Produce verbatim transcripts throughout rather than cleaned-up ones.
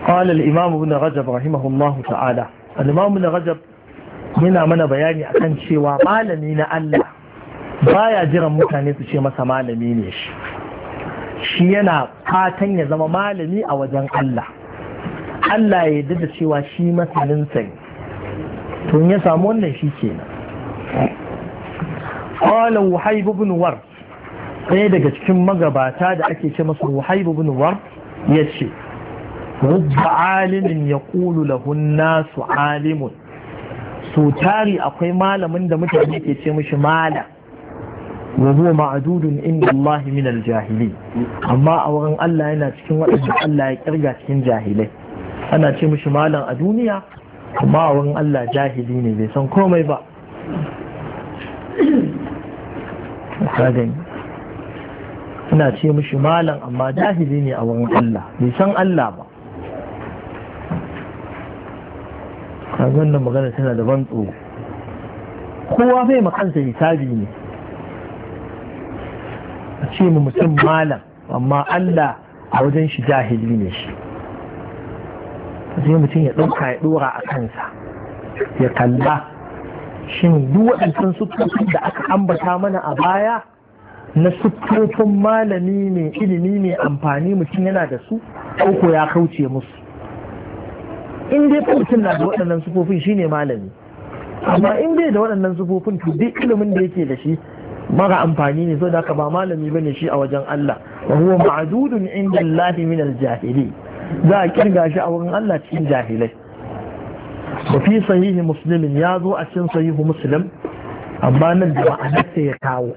قال الإمام ابن رجب رحمه الله تعالى الإمام ابن رجب yana mana bayani akan cewa malami na Allah baya jiran mutane su ce masa malami ne shi shi yana fatan ya zama malami a wajen Allah Allah ya yarda da cewa shi masanin sa to ya samu wannan shi kenan qala Wahib ibn Ward ɗaya daga cikin magabata da ake ce masa Wahib ibn Ward yace rubba alimin yaqulu lahu an-nasu alimun so tari akwai malamin da mutane ke ce mishi mala wa huwa ma'dudun inda Allah min al-jahili amma a wurin Allah yana cikin waɗanda Allah ya kirga cikin jahilai ana ce mishi malam a duniya amma a wurin Allah jahili ne bai san komai ba ana ce mishi malam amma jahili ne a wurin Allah bai san Allah ba wannan magana tana da ban tsoro kowa bai makansa hisabi ne a ce mu mutum malam amma Allah a wajen shi jahili ne shi sai mutum ya ɗauka ya ɗora a kansa ya kalla shin duk waɗancan siffofin da aka ambata mana a baya na siffofin malami mai ilimi mai amfani mutum yana da su ko ya kauce musu in dai mutum na da waɗannan sufofin shine malami amma in dai da waɗannan sufofin to duk ilimin da yake da shi mara amfani ne so da ka ba malami bane shi a wajen Allah wa huwa ma'dudun inda Allah min al-jahili za a kirga shi a wurin Allah cikin jahilai wa fi sahihi muslim ya zo a cikin sahihu muslim amma nan da ma'anar sai ya kawo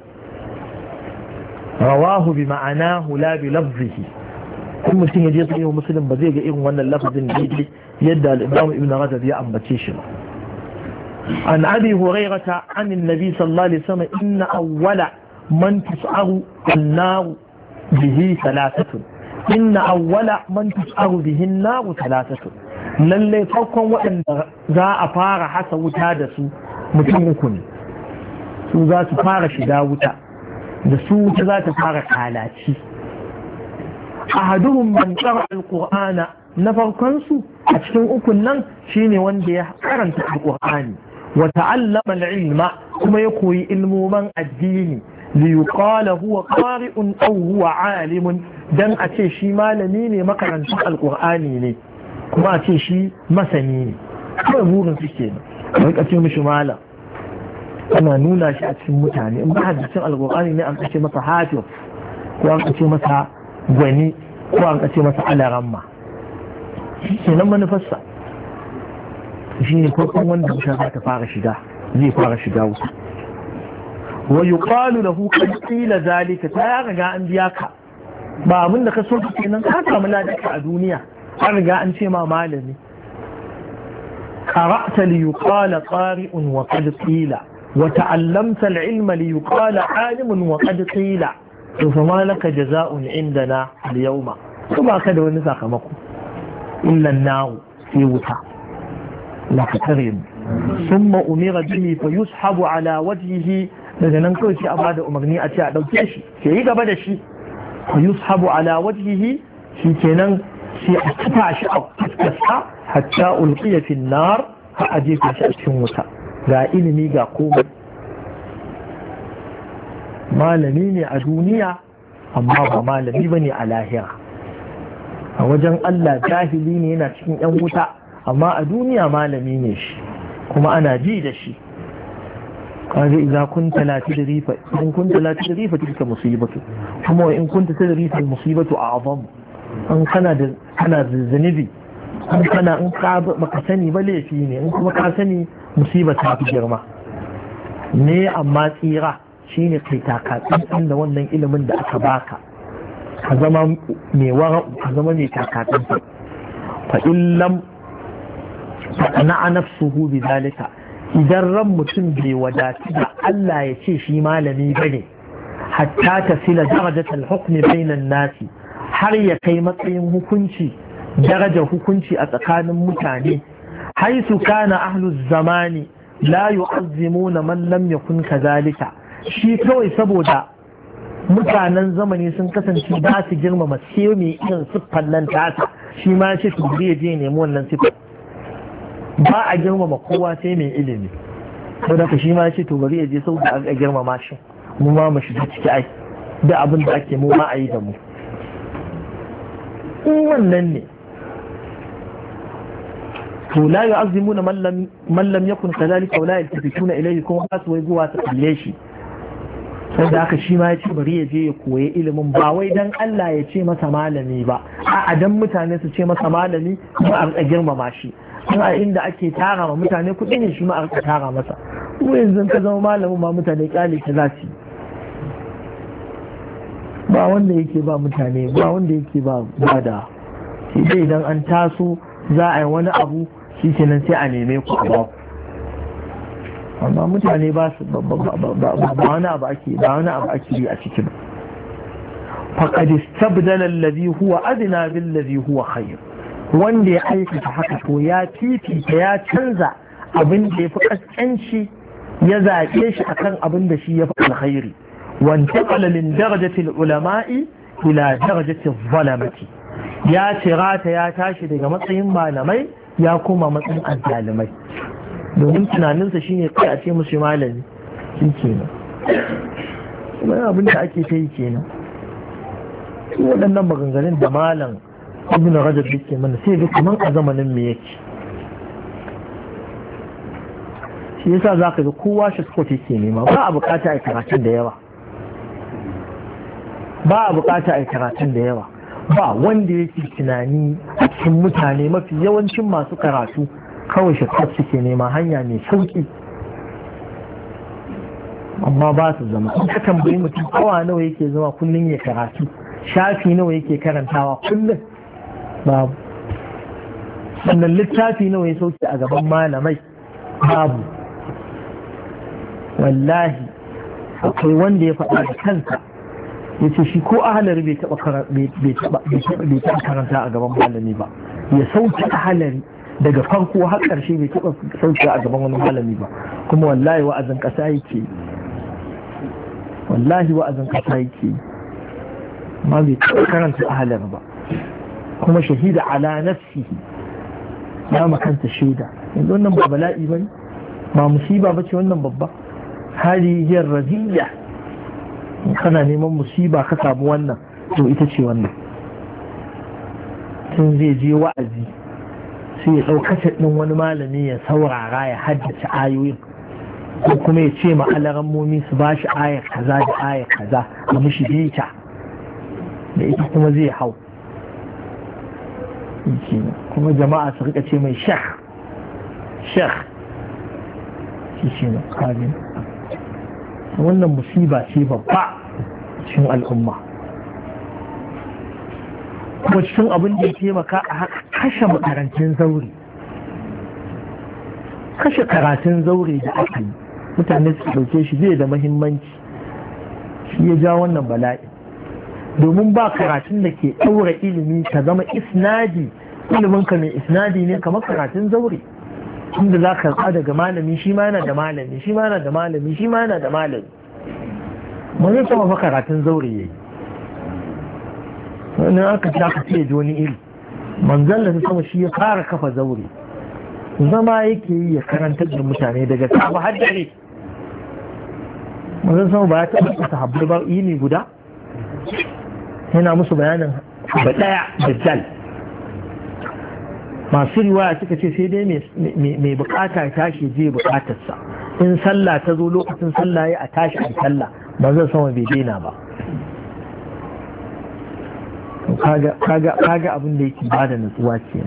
rawahu bi ma'anahu la bi lafzihi in mutum ya je sahihu muslim ba zai ga irin wannan lafazin daidai yadda al-imam ibn rajab ya ambace shi ba an abi hurairata an annabi sallallahu alaihi wasallam inna awwala man tus'aru an-nar bihi thalathatun inna awwala man tus'aru bihi an-nar thalathatun lalle farkon waɗanda za a fara hasa wuta da su mutum uku ne su za su fara shiga wuta da su wuta za ta fara kalaci ahaduhum man qara al-qur'ana na farkonsu a cikin ukun nan shine wanda ya karanta alqur'ani wa ta'allama al-ilma kuma ya koyi ilmoman addini li yuqala huwa qari'un aw huwa 'alimun dan a ce shi malami ne makarantar alqur'ani ne kuma a ce shi masani ne kawai burin su kenan kai ka ce mishi malam ana nuna shi a cikin mutane in ba hadisin alqur'ani ne an ce masa hafiz ko an ce masa gwani ko an ce masa alaramma shi nan manufarsa shi ne farkon wanda wuta za ta fara shiga zai fara shiga wuta wa yuqalu lahu qad qila zalika ta ya riga an biya ka ba abin da ka so ka kenan ka samu ladaka a duniya an riga an ce ma malami qara'ta li yuqala qari'un wa qad qila wa ta'allamta al-ilma li yuqala 'alimun wa qad qila to fa ma laka jazaa'un indana al-yawma kuma ka da wani sakamako إلا النار في وتا لا تكرم ثم أمر به فيسحب على وجهه daga nan kawai sai a bada umarni a ce a ɗauke shi ke yi gaba da shi yushabu ala wajhihi shi kenan sai a kafa shi a fuskarsa hatta ulqiya fi nar ha a jefa shi a cikin wuta ga ilimi ga komai malami ne a duniya amma ba malami bane a lahira a wajen Allah jahili ne yana cikin yan wuta amma a duniya malami ne shi kuma ana ji da shi kaje idza kunta la tadri fa in kunta la tadri fa tilka musibatu kuma in kunta tadri fa musibatu a'zam an kana da kana da zanibi an kana in ka baka sani ba laifi ne in kuma ka sani musiba ta fi girma ne amma tsira shine kai takatsin da wannan ilimin da aka baka ka zama mai wara ka zama mai takatsin fa illam fa na nafsuhu bi zalika idan ran mutum bai wadatu da Allah ya ce shi malami bane hatta ta sila darajatul hukmi bainan nasi har ya kai matsayin hukunci darajar hukunci a tsakanin mutane haisu kana ahluz zamani la yu'azzimuna man lam yakun kadhalika shi kawai saboda mutanen zamani sun kasance ba su girmama sai mai irin siffar nan tasa shi ma ce to zai je nemi wannan siffar ba a girmama kowa sai mai ilimi sau da shi ma ce to bari ya je sau da a girmama shi mu ma mu shiga ciki ai da abin da ake mu ma a yi da mu in wannan ne to la yu'azzimuna man lam man lam yakun kadhalika wa la yaltafituna ilayhi kuma ba su wai zuwa su kalle shi sai da haka shi ma ya ce bari ya je ya koyi ilimin ba wai dan Allah ya ce masa malami ba a dan mutane su ce masa malami kuma a girmama shi in a inda ake tara ma mutane kuɗi ne shi ma a tara masa ko yanzu ka zama malamin ma mutane kyale ta za su ba wanda yake ba mutane ba wanda yake ba ba da shi dai idan an taso za a yi wani abu shi kenan sai a neme ku a ba ku amma mutane ba su ba wani abu ake ba wani abu ake yi a cikin faqad istabdala alladhi huwa adna bil ladhi huwa khayr wanda ya aikata haka to ya fifita ya canza abin da yafi kaskanci ya zaɓe shi akan abin da shi yafi alkhairi وانتقل من درجة العلماء إلى درجة الظلمة يا تغاتا يا تاشي daga matsayin malamai ya koma matsayin azzalimai domin tunaninsa shine kai a ce musu malami shi kenan kuma abin da ake ta yi kenan waɗannan maganganun da malam ibn rajab yake mana sai ga kaman a zamanin me yake shi yasa zaka ga kowa shi suko yake nema ba a bukata a karatun da yawa ba a bukata a karatun da yawa ba wanda yake tunani a cikin mutane mafi yawancin masu karatu kawai shakar suke nema hanya mai sauki amma ba su zama in ka tambayi mutum awa nawa yake zama kullum ya karatu shafi nawa yake karantawa kullum babu sannan littafi nawa ya sauke a gaban malamai babu wallahi akwai wanda ya faɗa da kansa ya ce shi ko ahalari bai taɓa karanta a gaban malami ba ya sauke ahalari daga farko har ƙarshe bai taɓa sauke a gaban wani malami ba kuma wallahi wa'azin ƙasa yake wallahi wa'azin ƙasa yake ma bai taɓa karanta ahalari ba kuma shahida ala nafsihi ya makanta shaida yanzu wannan ba bala'i ba ne ba musiba ba ce wannan babba hali hiyar raziyya kana neman musiba ka samu wannan to ita ce wannan tun zai je wa'azi sai ya ɗaukace ɗin wani malami ya saurara ya haddace ayoyin ko kuma ya ce ma alarammomi su ba shi ayar kaza da ayar kaza a mishi bita da ita kuma zai hau kuma jama'a su rika ce mai shekh shekh shi ce na ƙarin wannan musiba ce babba cikin al'umma kuma cikin abin da ya taimaka a kashe makarantun zaure kashe karatun zaure da aka yi mutane su ɗauke shi zai da mahimmanci shi ya ja wannan bala'i domin ba karatun da ke ɗaura ilimi ka zama isnadi iliminka mai isnadi ne kamar karatun zaure inda za ka karɓa daga malami shi ma yana da malami shi ma yana da malami shi ma yana da malami wani sama fa karatun zaure yayi wani aka ta ka ce wani iri manzon da sama shi ya fara kafa zaure zama yake yi ya karantar da mutane daga safa har dare manzon sama ba ya taɓa kasa habbar ba yini guda yana musu bayanin ba ɗaya da jal masu riwaya suka ce sai dai mai bukata ya tashi je bukatarsa in sallah ta zo lokacin sallah ya a tashi a sallah ba zan sama bai daina ba kaga abin da yake ba da natsuwa ke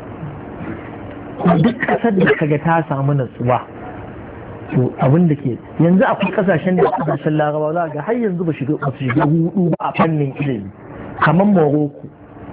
duk kasar da kaga ta samu natsuwa to abin da ke yanzu akwai kasashen da kasashen laraba za ga har yanzu ba su shiga hudu ba a fannin ilimi kamar morocco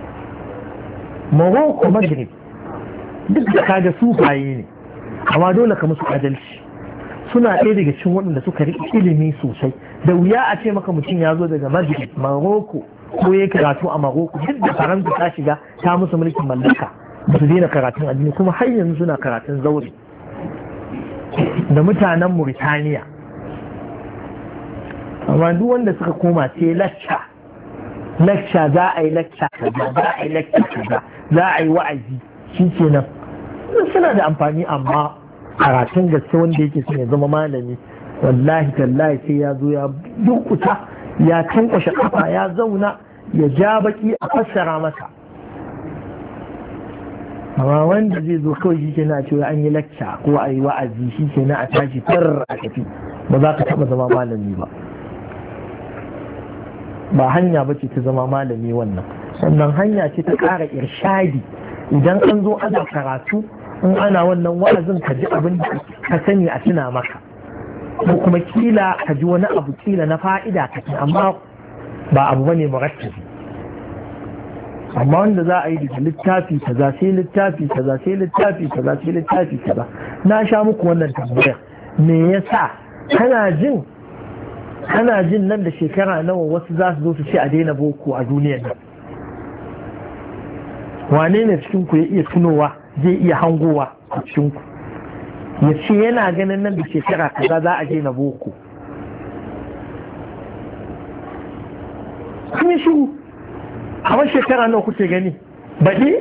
morocco maghrib duk da kaga sufaye ne amma dole ka musu adalci suna ɗaya daga cikin waɗanda suka riƙe ilimi sosai da wuya a ce maka mutum ya zo daga Maghrib Maroko ko ya karatu a Maroko duk da Faransa ta shiga ta musu mulkin mallaka ba su daina karatun addini kuma har yanzu suna karatun zaure da mutanen Mauritania amma duk wanda suka koma sai lacca lacca za a yi lacca kaza za a yi lacca kaza za a yi wa'azi shi kenan suna da amfani amma karatun gaske wanda yake son ya zama malami wallahi tallahi sai ya zo ya durkuta ya tankwashe kafa ya zauna ya ja baki a fassara masa amma wanda zai zo kawai shi ke na cewa an yi lacca ko a yi wa'azi shi ke na a tashi tar a tafi ba za ka taɓa zama malami ba ba hanya ba ce ta zama malami wannan sannan hanya ce ta ƙara irshadi idan an zo ana karatu in ana wannan wa'azin ka ji abin da ka sani a tuna maka ko kuma kila ka ji wani abu kila na fa'ida ka ci amma ba abu bane murattabi amma wanda za a yi daga littafi kaza sai littafi kaza sai littafi kaza sai littafi kaza na sha muku wannan tambayar me yasa kana jin kana jin nan da shekara nawa wasu za su zo su ce a daina boko a duniyar nan wane ne cikin ku ya iya tunowa zai iya hangowa a cikin ku ya ce yana ganin nan da shekara kaza za a daina boko kun yi shiru a shekara nawa kuke gani baɗi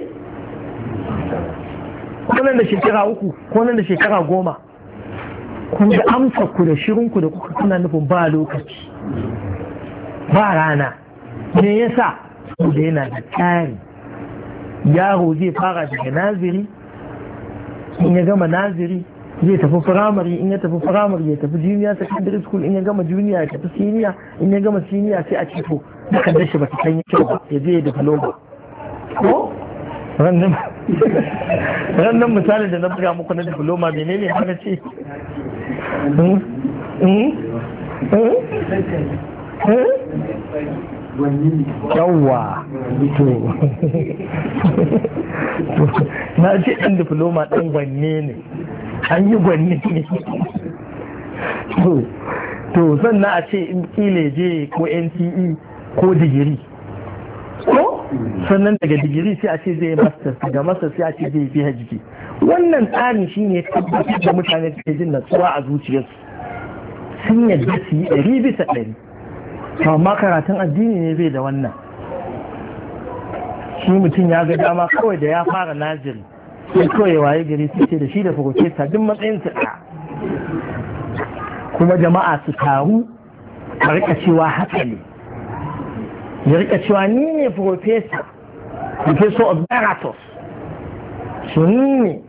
ko nan da shekara uku ko nan da shekara goma kun ga amsa ku da shirinku da kuka kuna nufin ba lokaci ba rana me yasa su da yana da tsari yaro zai fara daga naziri in ya gama naziri zai tafi firamare in ya tafi firamare ya tafi junior secondary school in ya gama junior ya tafi senior in ya gama senior sai a ce to dakan dashi ba ta san yi kyau ba ya je ya diploma ko rannan misali da na buga muku na diploma menene haka ce yawwa to na ce ɗan diploma ɗan gwanne ne an yi gwanne ne to sannan a ce in kile je ko N T E ko digiri ko sannan daga digiri sai a ce zai masters daga masters sai a ce zai fi hajji wannan tsarin shi ne tabbatar da mutane suke jin natsuwa a zuciyarsu sun yadda su yi ɗari bisa ɗari amma karatun addini ne bai da wannan shi mutum ya ga dama kawai da ya fara naziri sai kawai waye gari sai ce da shi da farokesa duk matsayin su ɗaya kuma jama'a su taru a rika cewa haka ne ya rika cewa ni ne professor professor of Emeritus shi ni ne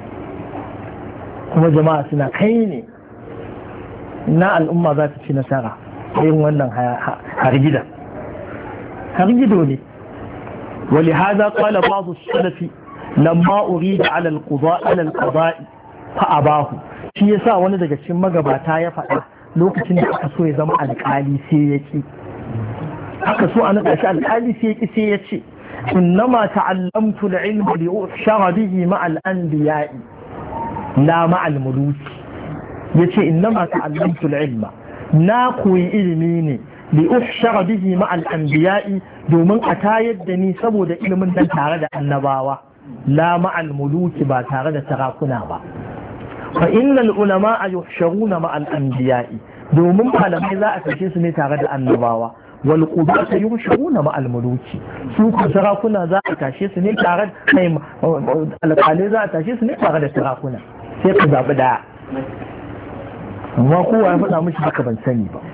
kuma jama'a suna kai ne na al'umma za ta ci nasara yin wannan hargida hargido ne ولهذا قال بعض السلف لما أريد على القضاء على القضاء فأباه shi yasa wani daga cikin magabata ya faɗa lokacin da aka so ya zama alƙali sai ya ce aka so a naɗa shi alƙali sai ya ƙi sai ya ce innama ta'allamtu al-ilma li ushara bihi ma'a al-anbiya'i la ma'a al-muluki yace innama ta'allamtu al-ilma na koyi ilimi ne li ushara bihi ma'a al-anbiya'i domin a tayar da ni saboda ilimin dan tare da annabawa la ma'a al-muluki ba tare da sarakuna ba fa innal ulama yuhsharuna ma al anbiya'i domin malamai za a kashe su ne tare da annabawa wal qudata yuhsharuna ma al muluki su ku sarakuna za a kashe su ne tare da alƙalai za a kashe su ne tare da sarakuna sai ku zabi da amma kowa ya faɗa mishi haka ban sani ba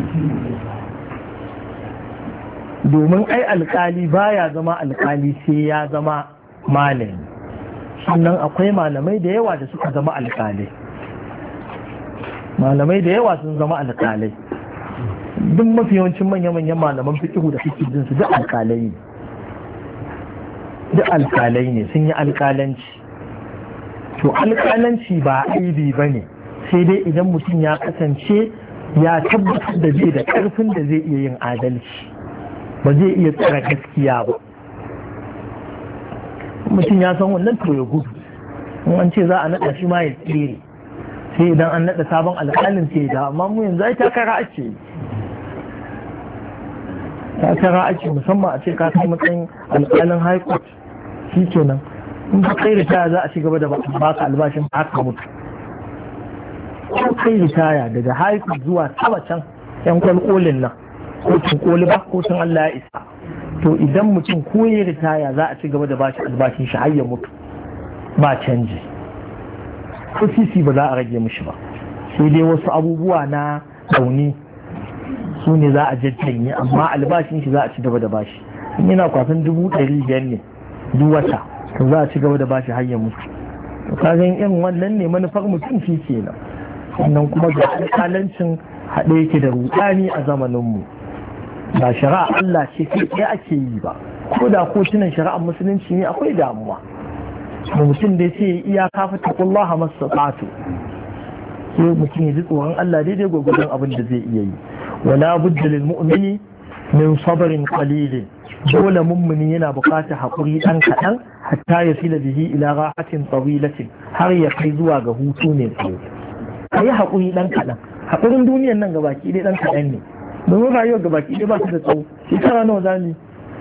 domin ai alƙali baya zama alƙali sai ya zama malami sannan akwai malamai da yawa da suka zama alƙalai malamai da yawa sun zama alƙalai duk mafi yawancin manya-manyan malaman fikihu da suke jinsu duk alƙalai ne duk alƙalai ne sun yi alƙalanci to alƙalanci ba aibi ba ne sai dai idan mutum ya kasance ya tabbatar da zai da ƙarfin da zai iya yin adalci ba zai iya tsara gaskiya ba mutum ya san wannan to ya gudu in an ce za a naɗa shi ma ya tsere sai idan an naɗa sabon alƙalin sai da amma mu yanzu ai takara ake takara ake musamman a ce ka kai matsayin alƙalin high court shi kenan in ba kai ritaya za a ci gaba da baka albashin haka mutu ko kai ritaya daga high court zuwa sama can yan kwalkolin nan kotun koli ba kotun Allah ya isa to idan mutum ko ya ritaya za a ci gaba da bashi albashin shi har ya mutu ba canji ko sisi ba za a rage mishi ba sai dai wasu abubuwa na dauni su ne za a jajjanye amma albashin shi za a ci gaba da bashi in yana kwasan dubu ɗari biyar ne duk wata to za a ci gaba da bashi har ya mutu to kagan irin wannan ne manufar mutum shi kenan sannan kuma ga alƙalancin haɗe yake da rudani a zamaninmu ba shari'a Allah ce kai ɗaya ake yi ba ko da kotunan shari'ar musulunci ne akwai damuwa da mutum da ce iya kafa taqullaha masata'tu sai mutum ya ji tsoron Allah daidai gwagwadon abin da zai iya yi wala budda lil mu'mini min sabrin qalil dole mummuni yana buƙatar haƙuri ɗan kaɗan hatta ya sila bihi ila rahatin tawilatin har ya kai zuwa ga hutu ne tsaye kai haƙuri ɗan kaɗan haƙurin duniyan nan gabaki ɗaya ɗan kaɗan ne domin rayuwar gabaki ɗaya ba su da tsawo shekara nawa za mu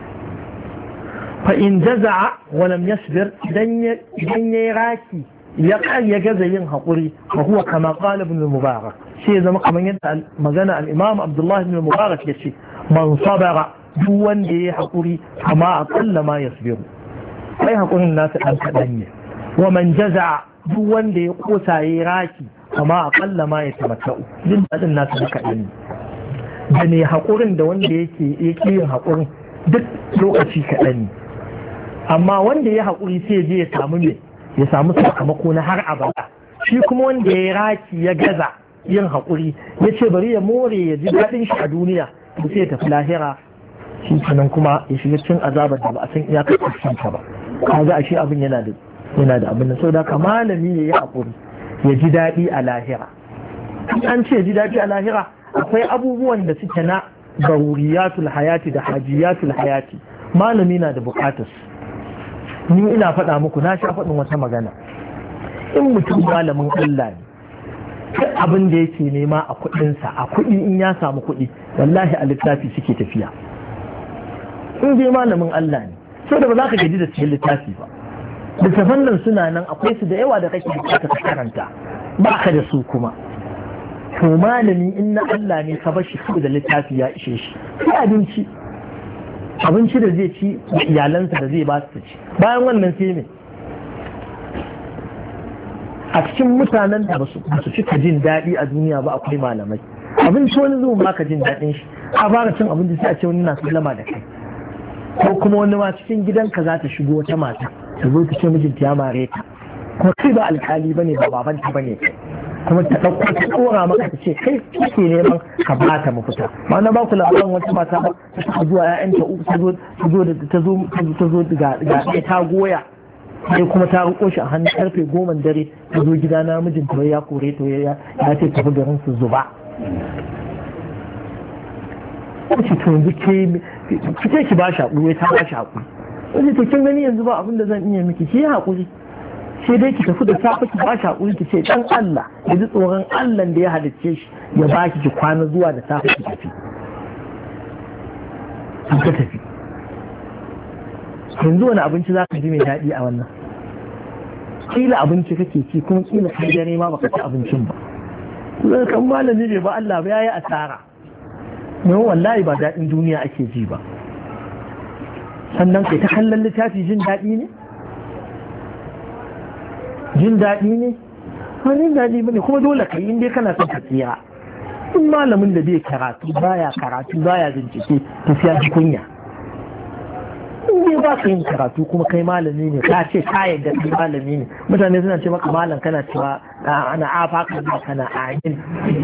fa in jaza'a wa lam yasbir idan ya idan ya raki ya ya gaza yin haƙuri fa huwa kama qala ibn mubarak sai zama kamar yadda magana al-imam abdullah ibn mubarak yace man sabara duk wanda ya haƙuri amma aqalla ma yasbiru sai haƙurin nasa ɗan kaɗan ne wa man jaza'a duk wanda ya kosa ya raki amma aqalla ma yatamatta'u jin dadin nasa ɗan kaɗan ne da ne haƙurin da wanda yake yake yin haƙurin duk lokaci kaɗan ne amma wanda ya haƙuri sai je ya samu ne ya samu sakamako na har abada shi kuma wanda ya raki ya gaza yin haƙuri ya ce bari ya more ya ji daɗin shi a duniya to sai ya tafi lahira shi kenan kuma ya shiga cin azabar da ba a san iyakar ta ba kaga ashe abin yana da yana da abin nan saboda ka malami ya yi haƙuri ya ji daɗi a lahira an ce ji daɗi a lahira akwai abubuwan da suke na daruriyatul hayati da hajiyatul hayati malami na da bukatar ni ina faɗa muku na sha faɗin wata magana in mutum malamin Allah ne duk abin da yake nema a kuɗinsa a kuɗi in ya samu kuɗi wallahi a littafi suke tafiya in dai malamin Allah ne so da ba za ka gaji da cikin littafi ba littafan nan suna nan akwai su da yawa da kake bukata ka karanta ba ka da su kuma to malami in na Allah ne ka bar shi da littafi ya ishe shi sai abinci abinci da zai ci da iyalansa da zai ba su ci bayan wannan sai ne a cikin mutanen da ba su cika jin daɗi a duniya ba akwai malamai abinci wani zuwa ba ka jin daɗin shi a fara cin abinci sai a ce wani na sallama da kai ko kuma wani ma cikin gidanka za ta shigo wata mata ta zo ta ce mijinta ya mare ta ko kai ba alkali bane ba babanta bane kai kuma ta ɗauko ta ɗora maka ta ce kai kake neman ka ba ta mafita ma na ba ku labarin wata mata ba ta zuwa ƴaƴanta uku ta zo ta zo ta zo ta zo ga ga ta goya sai kuma ta riko shi a hannun karfe goma dare ta zo gida na mijinta ya kore to ya ya ce tafi garin su zuba ce to yanzu ke ki ce ki ba shi haƙuri ta ba shi haƙuri wani to kin gani yanzu ba abin da zan iya miki ki yi haƙuri sai dai ki tafi da safe ki ba shi haƙuri ki ce dan Allah ya ji tsoron Allah da ya halicce shi ya ba ki ki kwana zuwa da safe ki tafi ki ka tafi yanzu wani abinci za ka ji mai daɗi a wannan kila abinci kake ci kuma kila kai dare ma baka ci abincin ba zai kan malami bai ba Allah ba yayi asara ne wallahi ba daɗin duniya ake ji ba sannan kai ta kallon littafi jin daɗi ne jin daɗi ne ba jin daɗi ba ne kuma dole ka yi inda kana son ka tsira in malamin da bai karatu baya karatu baya bincike to sai ya ji kunya in dai ba ka yin karatu kuma kai malami ne ka ce ka yadda kai malami ne mutane suna ce maka malam kana cewa ana afa ka kana ayin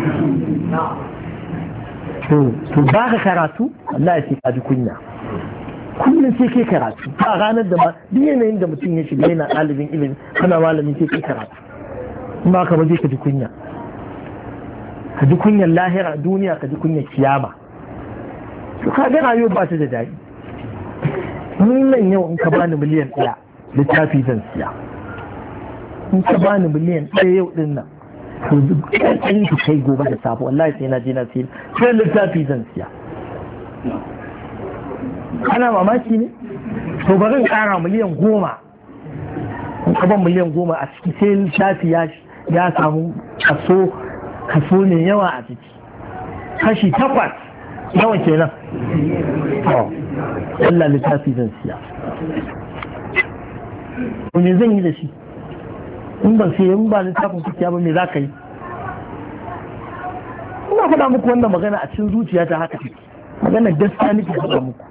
to ba ka karatu Allah ya ce ka ji kunya kullum sai kai karatu a ranar da ma duk yanayin da mutum ya shiga yana ɗalibin ilimi kana malami sai kai karatu in ba ka ba zai ka ji kunya ka ji kunyar lahira duniya ka ji kunyar kiyama to ka ga rayuwa ba ta da daɗi ni nan yau in ka bani miliyan ɗaya littafi zan siya in ka bani miliyan ɗaya yau ɗin nan to ɗan ki kai gobe da safe wallahi sai na je na siya sai littafi zan siya ana mamaki ne to bari in ƙara miliyan goma in ka ban miliyan goma a ciki sai littafi ya ya samu kaso kaso ne yawa a ciki kashi takwas nawa kenan Allah littafi zan siya me zan yi da shi in ban sai in ba littafin kuciya ba me za ka yi ina faɗa muku wannan magana a cikin zuciya ta haka magana gaskiya nake faɗa muku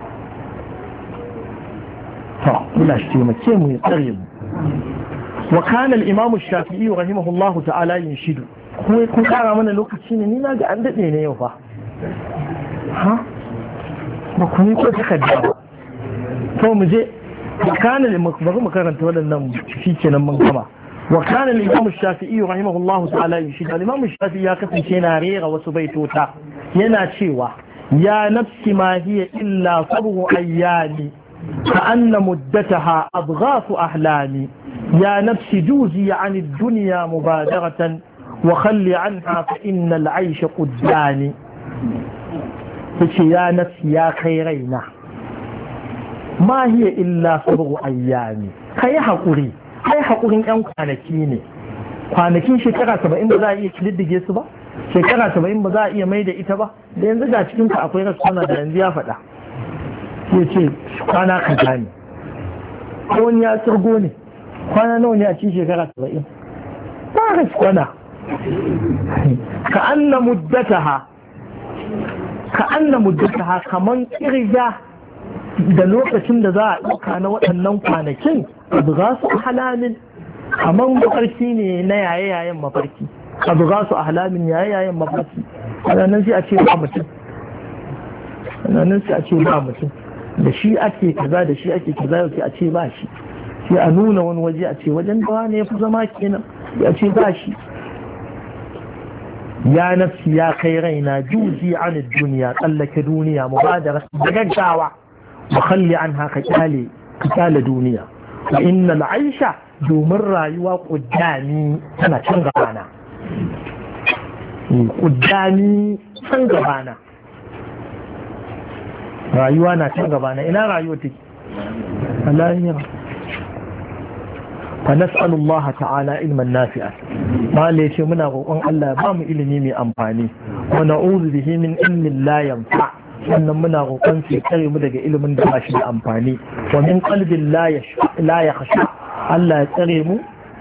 to ina shi taimake mu ya tsare mu wa kana al-imam ash-shafi'i rahimahullahu ta'ala yinshidu ko kun kara mana lokaci ne ni na ga an dade ne yau fa ha ba ku ni ko takarda ba to mu je wa kana bari mu karanta waɗannan shikenan mun gama wa kana al-imam ash-shafi'i rahimahullahu ta'ala yinshidu al-imam ash-shafi'i ya kasance yana rera wasu baitota yana cewa ya nafsi ma hiya illa sab'u ayyami كأن مدتها أضغاث أحلامي يا نفس جوزي عن الدنيا مبادرة وخلي عنها فإن العيش قداني يا نفس يا خيرينا ما هي إلا سبع أيام كي حقوري كي حقوري أن كانكيني kwanakin shekara saba'in ba za a iya kididdige su ba shekara saba'in ba za a iya mai da ita ba da yanzu ga cikinka akwai rasuwa da yanzu ya faɗa ya ce kwana kaza ne ko wani ya tsirgo ne kwana nawa ne a cikin shekara saba'in ba ka kwana ka anna muddataha ka anna muddataha kaman kirga da lokacin da za a ɗauka na waɗannan kwanakin abu za su halamin kaman mafarki ne na yaye-yayen mafarki abu za su halamin yaye-yayen mafarki nan sai a ce ba mutum nan sai a ce ba mutum da shi ake kaza da shi ake kaza yau sai a ce ba shi sai a nuna wani waje a ce wajen da ne ya fi zama kenan ya ce ba shi ya nafsi ya kai raina juzi an duniya tsallake duniya mu ba da gaggawa mu kalli an haka kyale ka kyale duniya fa innal aisha domin rayuwa kuddami tana can gabana kuddami can gabana rayuwa na can gabana ina rayuwa take alayya fa nas'alu Allah ta'ala ilman nafi'a mala yace muna roƙon Allah ba mu ilimi mai amfani wa na'udhu bihi min ilmin la yanfa sannan muna roƙon sai kare mu daga ilimin da ba shi da amfani wa min qalbin la yashfa la yakhsha Allah ya tsare mu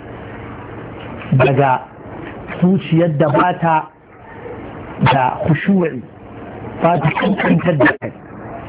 daga zuciyar da bata da khushu'i ba ta kankantar da kai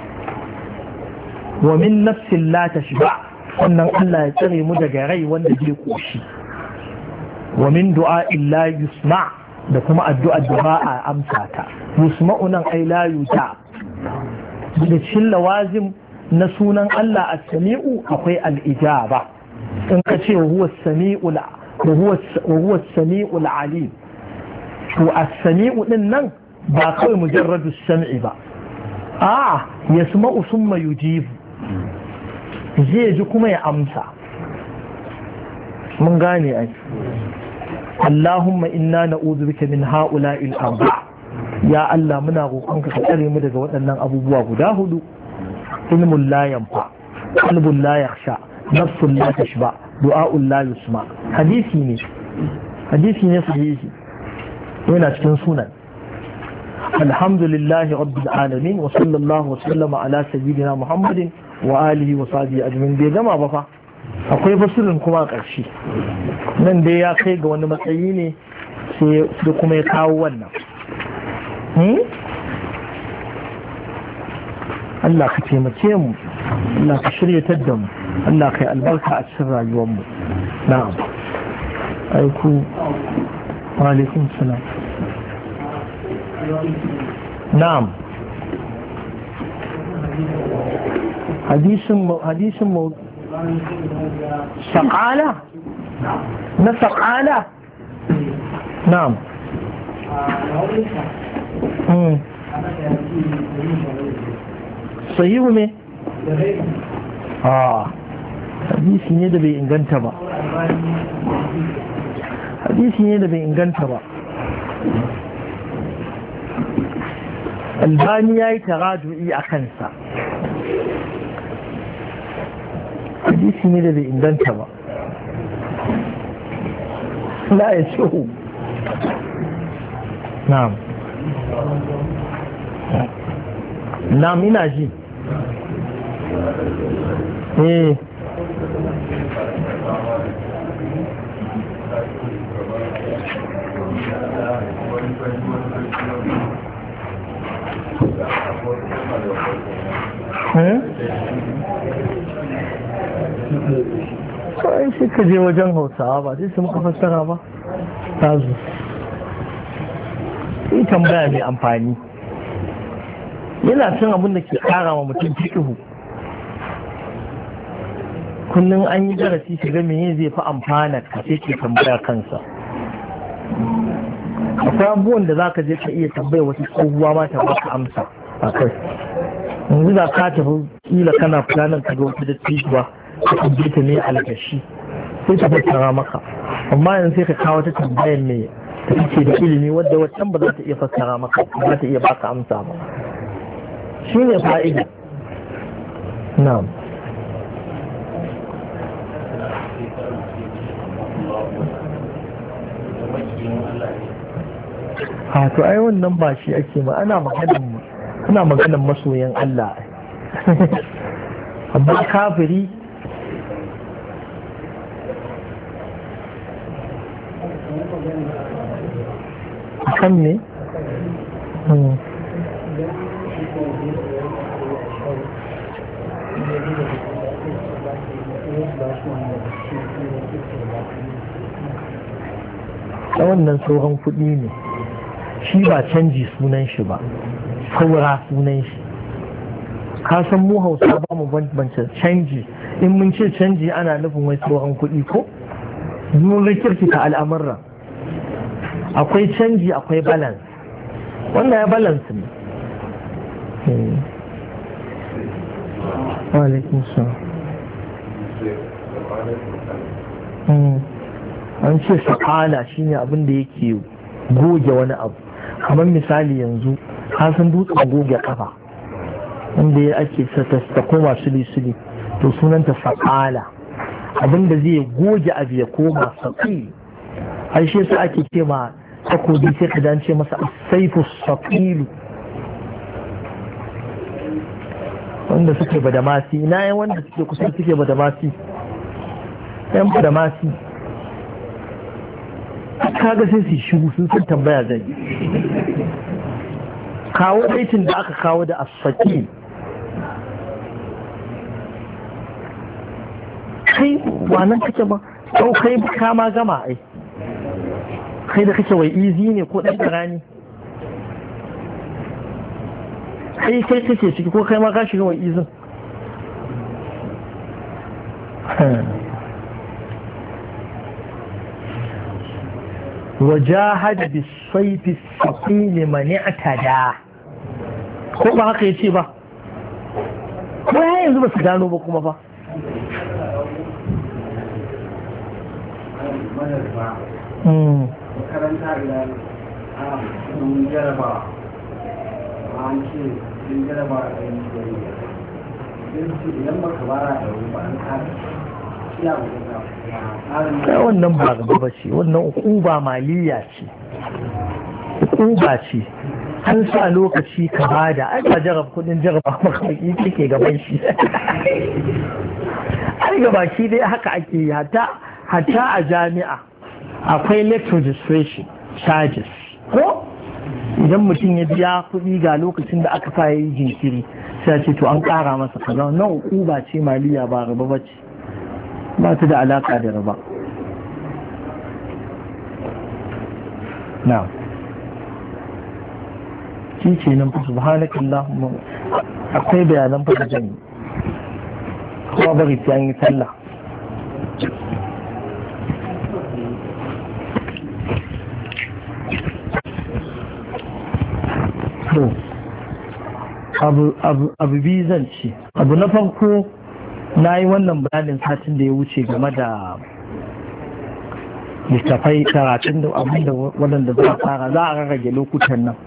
wa min nafsin la tashba wannan Allah ya tsare mu daga rai wanda zai koshi wa min du'a'in la yusma da kuma addu'ar da ba a amsa ta yusma'u nan ai la yuta da cikin lawazim na sunan Allah as-sami'u akwai al-ijaba in ka ce huwa as-sami'u wa huwa as-sami'u al-alim to as-sami'u din nan ba kawai mujarradu as-sam'i ba a yasma'u thumma yujibu zai ji kuma ya amsa mun gane ai Allahumma inna na'udhu bika min ha'ula'il arba ya Allah muna roƙonka ka tsare mu daga waɗannan abubuwa guda hudu ilmun la yanfa qalbun la yakhsha nafsun la tashba du'a'un la yusma hadisi ne hadisi ne sahihi yana cikin sunan alhamdulillahi rabbil alamin wa sallallahu wa sallama ala sayyidina muhammadin wa alihi wa sahbihi ajmin bai gama ba fa akwai fasirin kuma a ƙarshe nan dai ya kai ga wani matsayi ne sai kuma ya kawo wannan Allah ka taimake mu Allah ka shiryatar da mu Allah ka yi albarka a cikin rayuwar mu na'am aiku wa alaikum salam na'am hadisin hadisin mu سقالة نسقالة نعم صحيح مي آه hadisi ne da bai inganta ba hadisi ne da bai inganta ba albani ya yi taraju'i a kansa hadisi ne da bai inganta ba la ya ce na'am na ina ji eh kawai shi ka je wajen hausawa ba sai su muka fassara ba ta zo yi tambaya mai amfani yana cin abin da ke kara wa mutum fikihu kullum an yi darasi shiga meye zai fi amfana ka ce ke tambaya kansa akwai abubuwan da za ka je ka iya tambaya wasu tsohuwa ma ta baka amsa a kai yanzu da ka tafi kila kana fulanan ka ga wata da tijuwa ka tambaye ta ne algashi sai ta fassara maka amma yanzu sai ka kawo ta tambayar mai ta ce da ilimi wadda wancan ba za ta iya fassara maka ba ta iya baka amsa ba shi ne fa'ida na'am ha to ai wannan ba shi ake ma ana maganin ana maganin masoyan Allah amma kafiri kan ne a wannan tsohon kuɗi ne shi ba canji sunan shi ba saura sunan shi ka san mu hausa ba mu bambance canji in mun ce canji ana nufin wai tsohon kuɗi ko mun rikirkita al'amuran akwai canji akwai balance wannan ya balance ne alaikun salam an ce sakala shine abin da yake goge wani abu kamar misali yanzu kasan dutsen goge kafa wanda ya ake ta koma suli-suli to sunanta sakala abin da zai goge abu ya koma saƙi har shi yasa ake ce ma takobi sai ka dance masa saifu saƙilu wanda suke badamasi ina yan wanda suke kusan suke badamasi yan badamasi kaga sai su shigo sun san tambaya zai kawo aikin da aka kawo da asfaki kai wannan kake ba ko kai ka ma gama ai kai da kake wai izi ne ko dan rani kai kai kake ciki ko kai ma ka shiga wai izin وجاهد بالصيف الثقيل من اعتدى ko ba haka yace ba ko ya yanzu ba su gano ba kuma ba makaranta idan a sun jaraba an ce sun jaraba a yin idan baka bara da wani ba an kare sai wannan ba gaba ba ce wannan ukuba maliya ce ukuba ce an sa lokaci ka bada ai ba jarab kudin jaraba makaki kike gaban shi ai gaba shi dai haka ake yi hatta hatta a jami'a akwai late registration charges ko idan mutum ya biya kuɗi ga lokacin da aka sa yi jinkiri sai ce to an ƙara masa kaza wannan ukuba ce maliya ba gaba ba ce ba ta da alaƙa da raba na shi ce nan fi subhanakallahumma akwai bayanan fa da jami kuma bari ta yi sallah abu biyu zan ce abu na farko na yi wannan bayanin satin da ya wuce game da littafai karatun da abinda waɗanda za a fara za a rarrage lokutan nan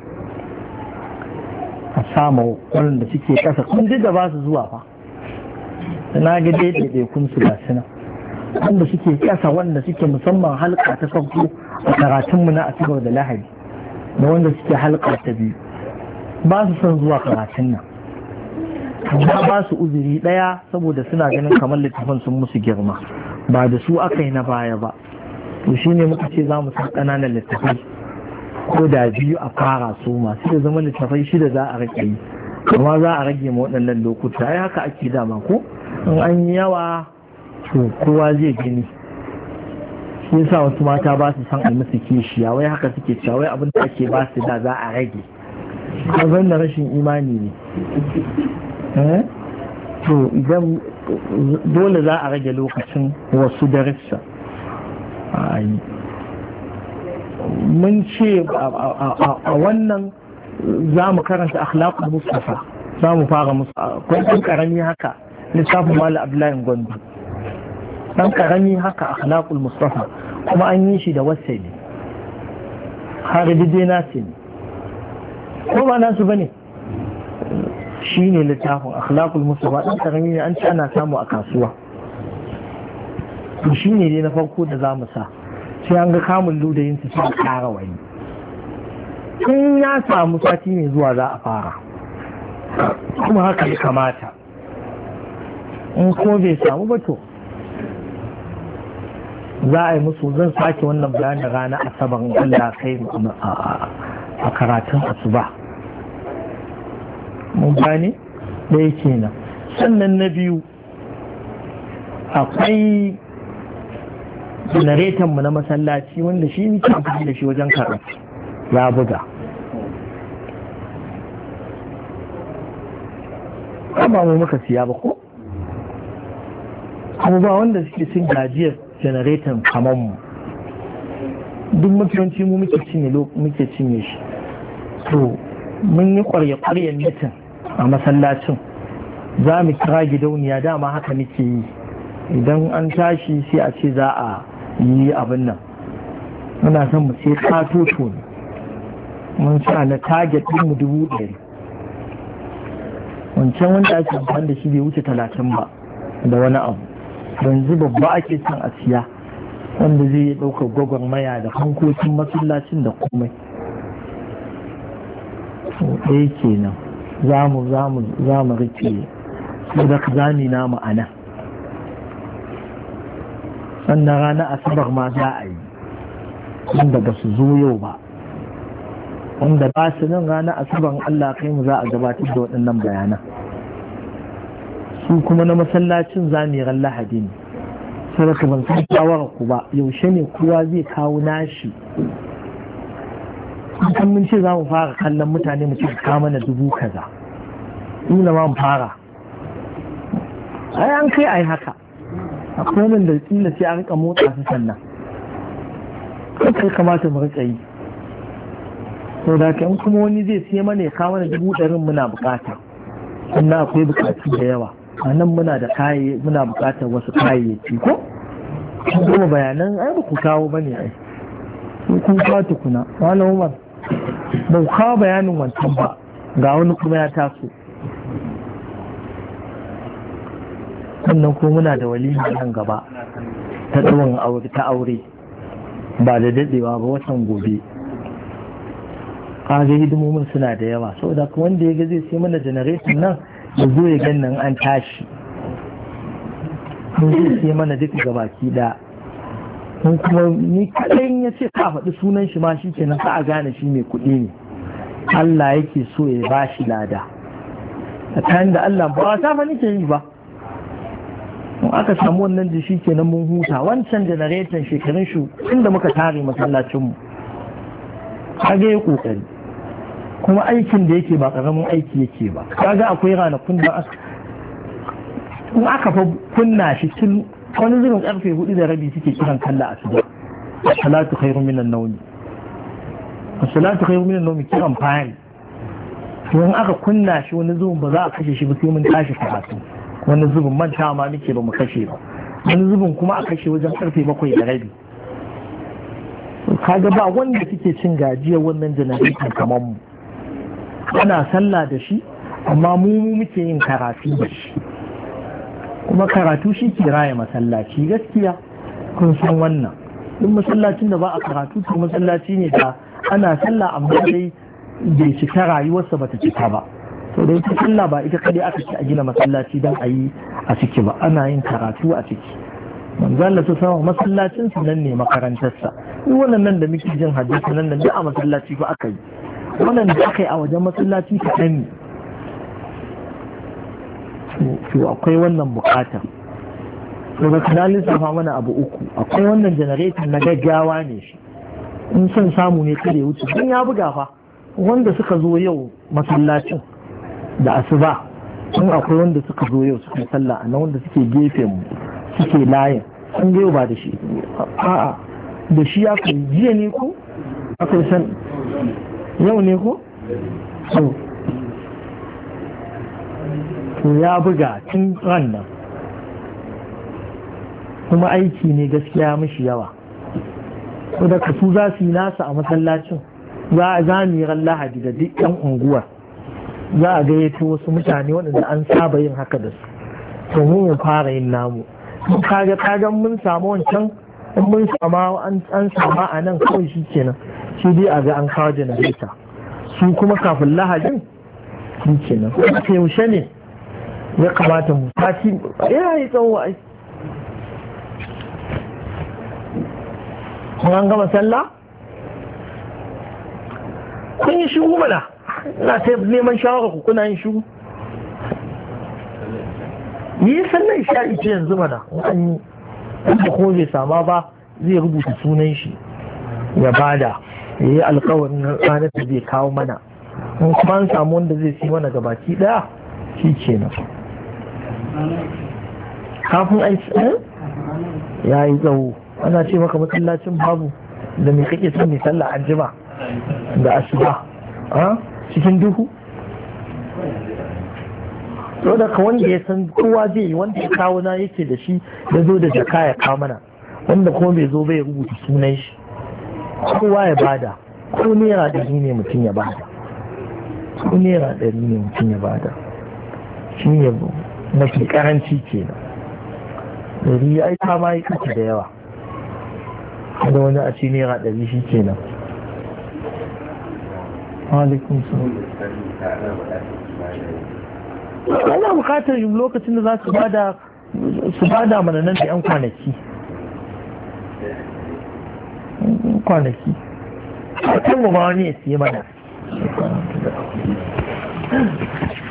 a samu waɗanda suke ƙasa kun duk da ba su zuwa fa da na ga daidai kun su ga suna wanda suke ƙasa wanda suke musamman halka ta farko a karatunmu na asibar da lahadi da wanda suke halka ta biyu ba su son zuwa karatun nan, amma ba su uzuri ɗaya saboda suna ganin kamar littafin sun musu girma, ba da su aka yi na baya ba. To shi ne muka ce za mu san ƙananan littafai ko da biyu a fara su masu da zama littafai shida za a rage yi, amma za a rage ma waɗannan lokuta. Ai haka ake dama ko in an yi yawa to kowa zai gani. Shi yasa wasu mata ba su san a musu kishiya, wai haka suke cewa wai abin da ake ba su da za a rage. Kazan da rashin imani ne. To idan dole za a rage lokacin wasu darussa. Mun ce a wannan za mu karanta akhlaqul mustafa, za mu fara musu ɗan karami haka littafin Malam Abdullahi Gwandu, ɗan karami haka akhlaqul mustafa, kuma an yi shi da wasali har dide nasu ne ko ba nasu bane, shi ne littafin akhlaqul mustafa, ɗan karami ne, an ci ana samu a kasuwa. to shi ne dai na farko da za mu sa, sai an ga kamun ludayin su sai kara wani. Tun ya samu sati mai zuwa za a fara, kuma haka ya kamata. In ko bai samu ba to za a yi musu, zan sake wannan bayanin rana asabar in Allah kai a karatun asuba. Mun gane ɗaya kenan. Sannan na biyu akwai generator mu na masallaci wanda shi muke amfani da shi wajen karatu ya buga. Ba mu muka siya ba ko? Kuma ba wanda suke cin gajiyar generator kamar mu. Duk mutunci mu muke cinye muke cinye shi. To mun yi ƙwarya-ƙwaryen mitin a masallacin, za mu kira gidauniya, dama haka muke yi. Idan an tashi sai a ce za a yi abin nan, muna son mu sai katoto ne, mun sa na target ɗin mu dubu ɗari, wancan wanda ake amfani da shi bai wuce talatin ba da wani abu. Yanzu babba ake son a siya wanda zai yi ɗaukar gwagwarmaya da hankokin masallacin da komai. ɗaya kenan za mu za mu za mu rike sadaka zami na ma'ana. Sannan ranar asabar ma za a yi wanda ba su zo yau ba, wanda ba su nan ranar asabar Allah kai mu za a gabatar da waɗannan bayanan. Su kuma na masallacin za mu yi ran Lahadi ne, sadaka ban san shawara ku ba, yaushe ne kowa zai kawo nashi. kan mun ce za mu fara kallon mutane mu ce ka mana dubu kaza, ina ma mu fara ai an kai ai haka, akwai nan da kila sai a rika motsa su sannan kai kamata mu rika yi. sau da in kuma wani zai siya mana ya kawo mana dubu ɗarin muna bukata, sannan akwai bukatu da yawa a nan muna da kayayyaki, muna bukatar wasu kayayyaki ko kuma bayanan ai ba ku kawo bane ai kun kawo tukuna. Wani Umar ba ku kawo bayanin wancan ba, ga wani kuma ya taso. sannan ko muna da walima nan gaba ta tsawon aure ta aure ba da dadewa ba, watan gobe. kaga hidimomin suna da yawa, saboda wanda ya ga zai sai mana generation nan ya zo ya gan nan an tashi, mun zai sai mana duka gabaki da. mun kuma ni kaɗan ya ce ka faɗi sunan shi ma shi kenan ka a gane shi mai kuɗi ne, Allah yake so ya ba shi lada a kayan da Allah ba ta fa nake yi ba. in aka samu wannan da shi kenan mun huta. Wancan janareton shekarun shi inda muka tare masallacinmu kaga ya kokari, kuma aikin da yake ba karamin aiki yake ba. kaga akwai ranakun da in aka fa kunna shi tun wani zubin karfe hudu da rabi suke kiran kalla a suba, salatu khairu minan nawmi, salatu khairu minan nawmi kiran fari. in aka kunna shi wani zubin ba za a kashe shi ba sai mun tashi karatu, wani zubin manta ma muke ba mu kashe ba, wani zubin kuma a kashe wajen karfe bakwai da rabi. kaga ba wanda suke cin gajiyar wannan janareton kamar mu, ana sallah da shi amma mu muke yin karatu da shi, kuma karatu shi ke raya masallaci. Gaskiya kun san wannan, duk masallacin da ba a karatu to masallaci ne da ana sallah amma dai bai cika rayuwarsa bata cika ba. to da ita sallah ba ita kadai aka ci a gina masallaci don a yi a ciki ba, ana yin karatu a ciki. manzo Allah ta sama masallacin su nan ne makarantarsa. duk wannan nan da muke jin hadisi nan nan a masallaci ko aka yi, wannan da aka yi a wajen masallaci ta kan to akwai wannan bukatar. to ga kana lissafa mana abu uku, akwai wannan generator na gaggawa ne shi, in son samu ne kada ya wuce don ya buga fa wanda suka zo yau masallacin da asuba, in akwai wanda suka zo yau suka sallah a nan wanda suke gefe mu suke layin sun ga yau ba da shi, a'a da shi ya kai jiya ne ko akwai san yau ne ko so to ya buga tun ran nan kuma aiki ne gaskiya mishi yawa. ko da su za su yi nasa a masallacin, za a zami ran lahadi da duk yan unguwar za a gayyato wasu mutane waɗanda an saba yin haka da su, to mu mu fara yin namu. kaga kaga mun samu wancan, in mun sama an sama a nan kawai shi kenan, shi dai a ga an kawo janareta su kuma kafin lahadin shi kenan. kuma yaushe ne ya kamata mu sati ya yi tsawo ai kun an gama sallah kun yi shigo mana, na ta neman shawara ku kuna yin shigo yi sannan sha'i ce yanzu mana an yi ko bai sama ba zai rubuta sunan shi ya bada ya yi alkawarin ranar da zai kawo mana, in kuma an samu wanda zai si mana gabaki daya shi ce na kafin aiki ya yi tsawo. ana ce maka masallacin babu da mai kake son mai sallah an jima da asuba a cikin duhu. to da ka wanda ya san kowa zai yi, wanda ya kawo na yake da shi ya zo da jaka ya kawo mana, wanda kuma bai zo bai rubuta sunan shi, kowa ya bada, ko naira ɗari ne mutum ya bada, ko naira ɗari ne mutum ya bada, shi ne mafi karanci ke nan. ɗari ya aika ma yi kasa da yawa, da wani a ci naira ɗari shi ke nan. alaikun salam. ana bukatar lokacin da za su bada su bada mana nan da yan kwanaki kwanaki a kan mu ba wani ya siye mana